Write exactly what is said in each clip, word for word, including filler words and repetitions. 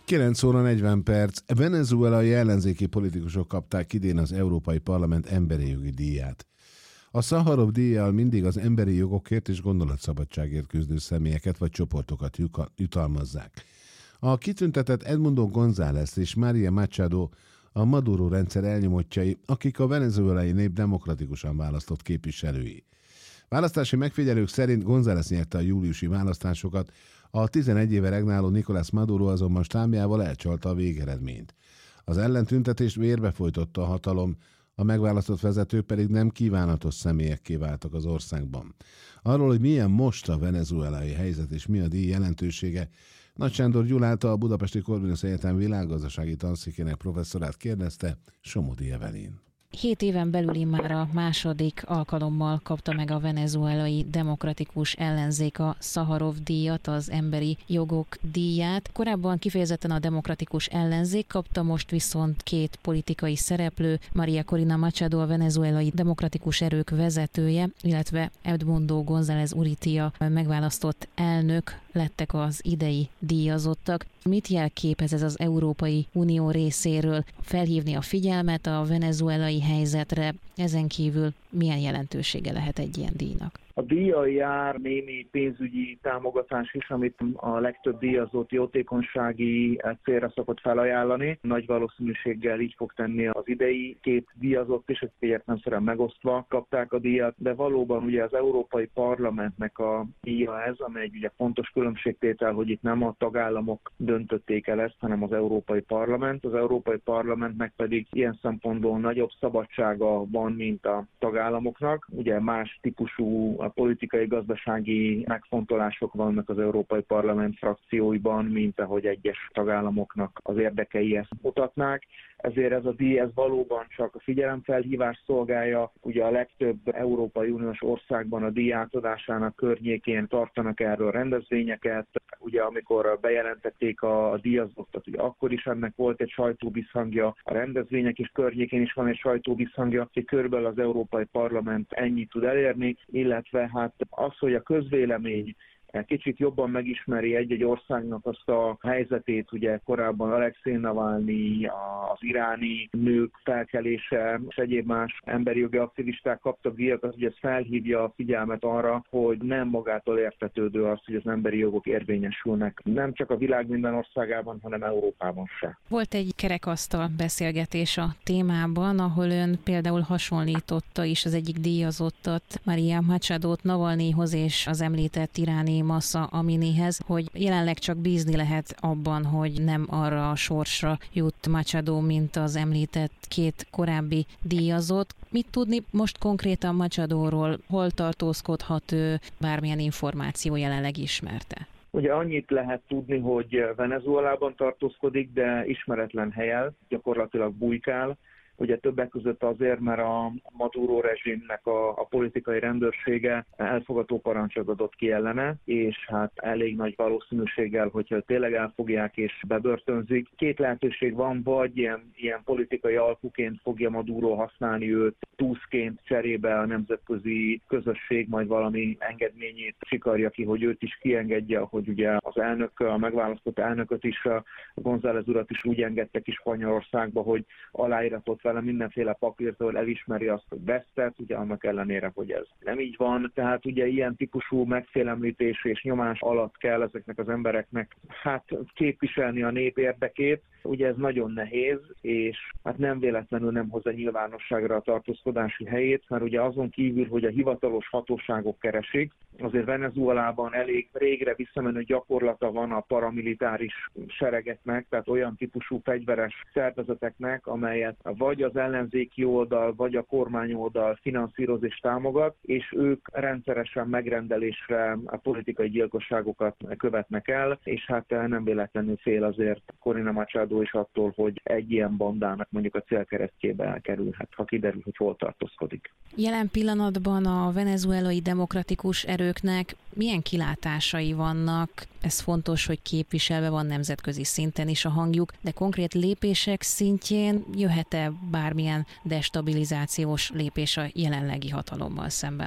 kilenc óra negyven perc. Venezuelai ellenzéki politikusok kapták idén az Európai Parlament emberi jogi díját. A Szaharov díjjal mindig az emberi jogokért és gondolatszabadságért küzdő személyeket vagy csoportokat jutalmazzák. A kitüntetett Edmundo González és María Machado a Maduro rendszer elnyomottjai, akik a venezuelai nép demokratikusan választott képviselői. Választási megfigyelők szerint González nyerte a júliusi választásokat, a tizenegy éve regnáló Nicolás Maduro azonban stábjával elcsalta a végeredményt. Az ellentüntetést vérbe folytotta a hatalom, a megválasztott vezetők pedig nem kívánatos személyekké váltak az országban. Arról, hogy milyen most a venezuelai helyzet és mi a díj jelentősége, Nagy Sándor Gyulát, a Budapesti Corvinus Egyetem világgazdasági tanszékének professzorát kérdezte Somodi Evelyn. Hét éven belül immár a második alkalommal kapta meg a venezuelai demokratikus ellenzék a Szaharov díjat, az emberi jogok díját. Korábban kifejezetten a demokratikus ellenzék kapta, most viszont két politikai szereplő, María Corina Machado, a venezuelai demokratikus erők vezetője, illetve Edmundo González Urrutia megválasztott elnök lettek az idei díjazottak. Mit jelképez ez az Európai Unió részéről? Felhívni a figyelmet a venezuelai helyzetre, ezen kívül milyen jelentősége lehet egy ilyen díjnak? A díjjal jár némi pénzügyi támogatás is, amit a legtöbb díjazott jótékonysági célra szokott felajánlani. Nagy valószínűséggel így fog tenni az idei két díjazott is, hogy értelemszerűen megosztva kapták a díjat, de valóban ugye az Európai Parlamentnek a díja ez, amely egy ugye fontos különbségtétel, hogy itt nem a tagállamok döntötték el ezt, hanem az Európai Parlament. Az Európai Parlamentnek pedig ilyen szempontból nagyobb szabadsága van, mint a tagállamoknak. Ugye más típusú a politikai, gazdasági megfontolások vannak az Európai Parlament frakcióiban, mint ahogy egyes tagállamoknak az érdekei ezt mutatnák. Ezért ez a díj ez valóban csak a figyelemfelhívás szolgálja. Ugye a legtöbb Európai Uniós országban a díj átadásának környékén tartanak erről rendezvényeket. Ugye amikor bejelentették a, a díjazottat, ugye akkor is ennek volt egy sajtóvízhangja, a rendezvények is környékén is van egy sajtóvízhangja, hogy körülbelül az Európai Parlament ennyit tud elérni, illetve hát az, hogy a közvélemény kicsit jobban megismeri egy-egy országnak azt a helyzetét, ugye korábban Alexei Navalnyi, az iráni nők felkelése és egyéb más emberi jogi aktivisták kaptak díjat, az ugye ez felhívja a figyelmet arra, hogy nem magától értetődő az, hogy az emberi jogok érvényesülnek. Nem csak a világ minden országában, hanem Európában se. Volt egy kerekasztal beszélgetés a témában, ahol ön például hasonlította is az egyik díjazottat, María Machadót Navalnyihoz és az említett iráni Mahsa Aminihez, hogy jelenleg csak bízni lehet abban, hogy nem arra a sorsra jut Machado, mint az említett két korábbi díjazott. Mit tudni most konkrétan Machadóról? Hol tartózkodhat ő? Bármilyen információ jelenleg ismerte? Ugye annyit lehet tudni, hogy Venezuelában tartózkodik, de ismeretlen helyen, gyakorlatilag bujkál. Ugye többek között azért, mert a Maduro rezsimnek a, a politikai rendőrsége elfogató parancsot adott ki ellene, és hát elég nagy valószínűséggel, hogyha tényleg elfogják és bebörtönzik. Két lehetőség van, vagy ilyen, ilyen politikai alkuként fogja Maduro használni őt, túszként cserébe a nemzetközi közösség majd valami engedményét sikarja ki, hogy őt is kiengedje, hogy ugye az elnök, a megválasztott elnököt is, a González urat is úgy engedtek is Spanyolországba, hogy aláíratott vele mindenféle papírtól, elismeri azt, hogy vesztett, ugye annak ellenére, hogy ez nem így van. Tehát ugye ilyen típusú megfélemlítés és nyomás alatt kell ezeknek az embereknek hát képviselni a nép érdekét. Ugye ez nagyon nehéz, és hát nem véletlenül nem hozza nyilvánosságra a tartózkodási helyét, mert ugye azon kívül, hogy a hivatalos hatóságok keresik, azért Venezuelában elég régre visszamenő gyakorlata van a paramilitáris seregeknek, tehát olyan típusú fegyveres szervezeteknek, amelyet vagy az ellenzéki oldal, vagy a kormány oldal finanszíroz és támogat, és ők rendszeresen megrendelésre a politikai gyilkosságokat követnek el, és hát nem véletlenül fél azért Corina Machado is attól, hogy egy ilyen bandának mondjuk a célkeresztjébe elkerülhet, ha kiderül, hogy hol tartózkodik. Jelen pillanatban a venezuelai demokratikus erőknek milyen kilátásai vannak? Ez fontos, hogy képviselve van nemzetközi szinten is a hangjuk, de konkrét lépések szintjén jöhet-e bármilyen destabilizációs lépés a jelenlegi hatalommal szemben?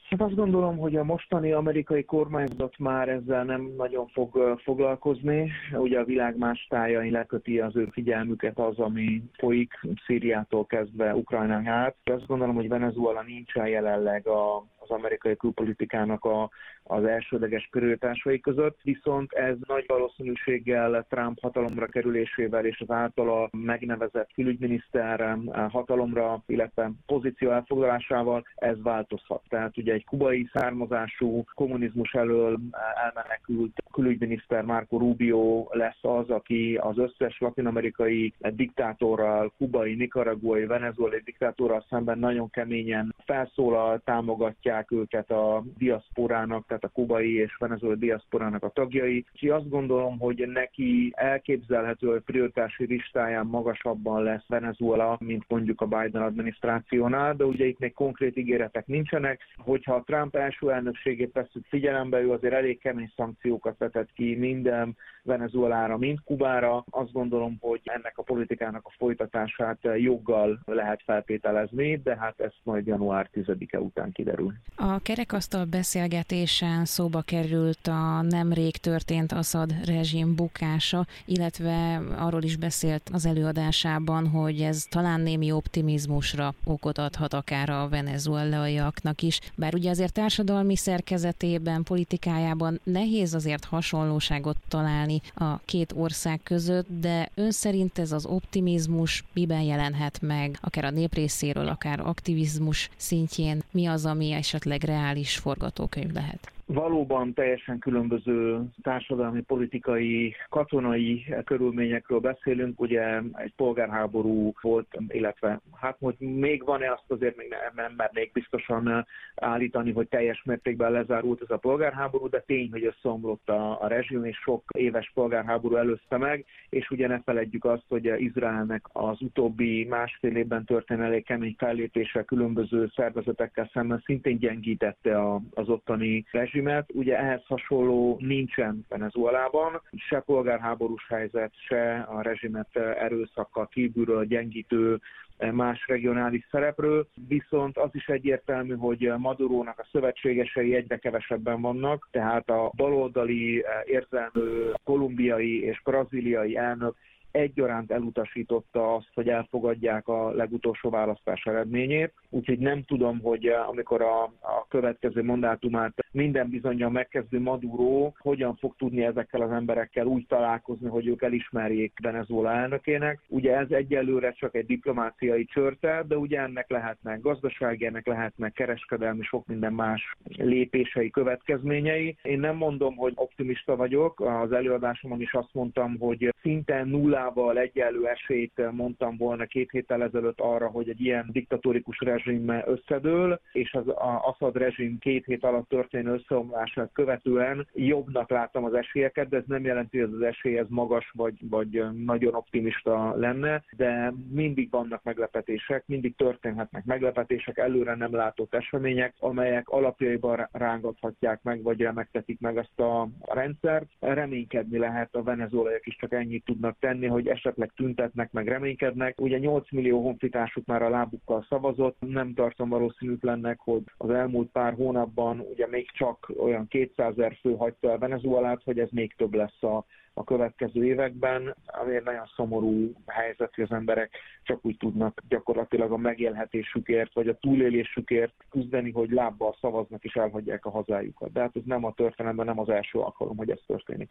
Hát azt gondolom, hogy a mostani amerikai kormányzat már ezzel nem nagyon fog foglalkozni. Ugye a világ más tájain leköti az ő figyelmüket az, ami folyik Szíriától kezdve Ukrajnán át. Azt gondolom, hogy Venezuela nincsen jelenleg a, az amerikai külpolitikának a, az elsődleges prioritásai között, viszont ez nagy valószínűséggel Trump hatalomra kerülésével és az általa megnevezett külügyminiszter hatalomra, illetve pozíció elfoglalásával ez változhat. Tehát ugye egy kubai származású, kommunizmus elől elmenekült külügyminiszter Marco Rubio lesz az, aki az összes latin-amerikai diktátorral, kubai, nicaraguai, venezuelai diktátorral szemben nagyon keményen felszólal, támogatják őket a diaszporának, tehát a kubai és venezuelai diaszporának a tagjai. Úgyhogy azt gondolom, hogy neki elképzelhető, hogy prioritási listáján magasabban lesz Venezuela, mint mondjuk a Biden adminisztrációnál, de ugye itt még konkrét ígéretek nincsenek. Hogyha a Trump első elnökségét vesszük figyelembe, ő azért elég kemény szankciókat vetett ki minden Venezuelára, mind Kubára. Azt gondolom, hogy ennek a politikának a folytatását joggal lehet feltételezni, de hát ez majd január tizedike után kiderül. A kerekasztal beszélgetésen szóba került a nemrég történt Assad rezsim bukása, illetve arról is beszélt az előadásában, hogy ez talán némi optimizmusra okot adhat akár a venezuelaiaknak is. Bár ugye azért társadalmi szerkezetében, politikájában nehéz azért hasonlóságot találni a két ország között, de ön szerint ez az optimizmus miben jelenhet meg, akár a nép részéről, akár aktivizmus szintjén, mi az, ami esetleg reális forgatókönyv lehet? Valóban teljesen különböző társadalmi, politikai, katonai körülményekről beszélünk. Ugye egy polgárháború volt, illetve hát hogy még van-e, azt azért még nem mernék biztosan állítani, hogy teljes mértékben lezárult ez a polgárháború, de tény, hogy összeomlott a, a rezsim, és sok éves polgárháború előzte meg, és ugye ne feledjük azt, hogy Izraelnek az utóbbi másfél évben történő elég kemény fellépése különböző szervezetekkel szemben szintén gyengítette a, az ottani rezsim. Ugye ehhez hasonló nincsen Venezuelában, se polgárháborús helyzet, se a rezsimet erőszakkal kívülről gyengítő más regionális szerepről, viszont az is egyértelmű, hogy Madurónak a szövetségesei egyre kevesebben vannak, tehát a baloldali érzelmű kolumbiai és brazíliai elnök egyaránt elutasította azt, hogy elfogadják a legutolsó választás eredményét. Úgyhogy nem tudom, hogy amikor a, a következő mandátumát minden bizonnyal megkezdő Maduro hogyan fog tudni ezekkel az emberekkel úgy találkozni, hogy ők elismerjék Venezuela elnökének. Ugye ez egyelőre csak egy diplomáciai csörte, de ugye ennek lehetnek gazdasági, ennek lehetnek kereskedelmi, sok minden más lépései, következményei. Én nem mondom, hogy optimista vagyok. Az előadásomon is azt mondtam, hogy szinte nullával egyenlő esélyt mondtam volna két héttel ezelőtt arra, hogy egy ilyen diktatórikus rezsim összedől, és az Assad rezsim két hét alatt történő összeomlását követően jobbnak láttam az esélyeket, de ez nem jelenti, hogy az esély ez magas vagy, vagy nagyon optimista lenne, de mindig vannak meglepetések, mindig történhetnek meglepetések, előre nem látott események, amelyek alapjaiban rángathatják meg, vagy remegtetik meg ezt a rendszert. Reménykedni lehet, a venezuelaiak is csak ennyit tudnak tenni, hogy esetleg tüntetnek, meg reménykednek. Ugye nyolc millió honfitársuk már a lábukkal szavazott, nem tartom valószínűtlennek, hogy az elmúlt pár hónapban ugye még csak olyan kétszázezer fő hagyta el Venezuelát, hogy ez még több lesz a, a következő években, ami egy nagyon szomorú helyzet, hogy az emberek csak úgy tudnak gyakorlatilag a megélhetésükért, vagy a túlélésükért küzdeni, hogy lábbal szavaznak és elhagyják a hazájukat. De hát ez nem a történelemben, nem az első alkalom, hogy ez történik.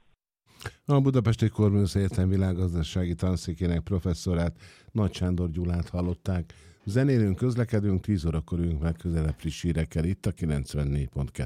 A Budapesti Corvinus Egyetem világgazdasági tanszékének professzorát, Nagy Sándor Gyulát hallották. Zenélünk, közlekedünk, tíz órakor ülünk meg közelebb friss hírekkel itt a kilencvennégy pont kettő.